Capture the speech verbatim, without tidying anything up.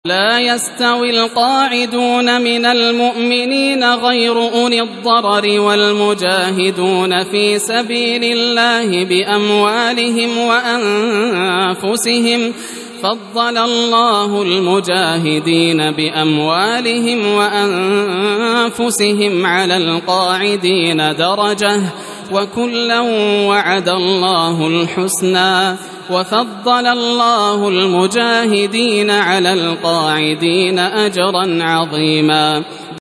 لا يستوي القاعدون من المؤمنين غير أولي الضرر والمجاهدون في سبيل الله بأموالهم وأنفسهم فضل الله المجاهدين بأموالهم وأنفسهم على القاعدين درجة وكلا وعد الله الحسنى وفضل الله المجاهدين على القاعدين أجرا عظيما.